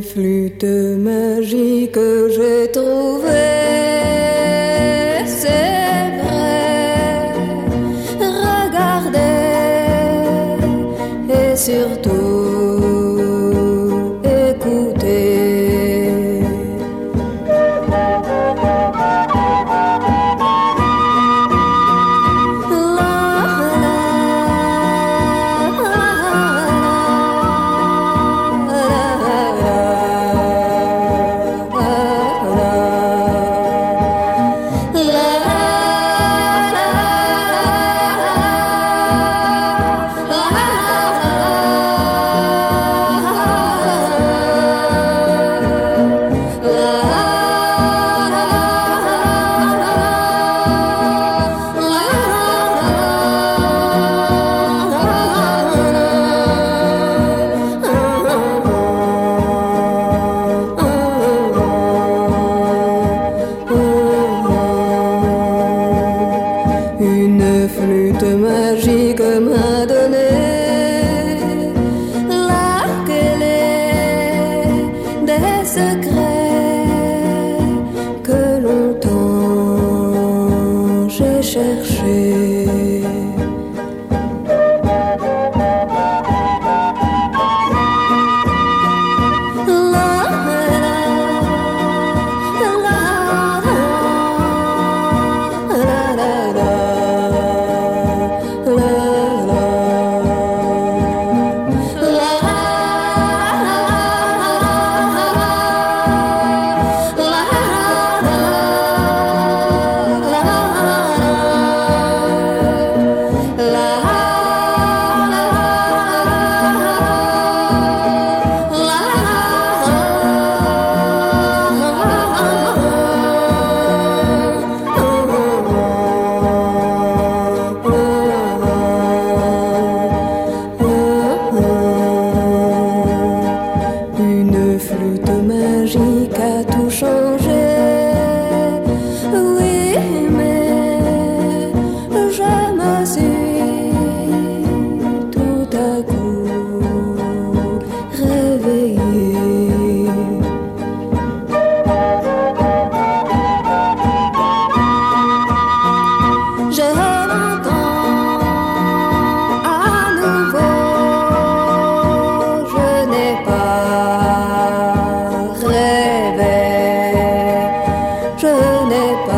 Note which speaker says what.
Speaker 1: flûte magique que j'ai trouvée, c'est vrai. Regardez et surtout écoutez. Une flûte magique m'a donné la clé des secrets que longtemps j'ai cherché. Une flûte magique a tout changé. Oui, mais je me suis tout à coup réveillée. Je l'entends à nouveau. Je n'ai pas rêvé, je n'ai pas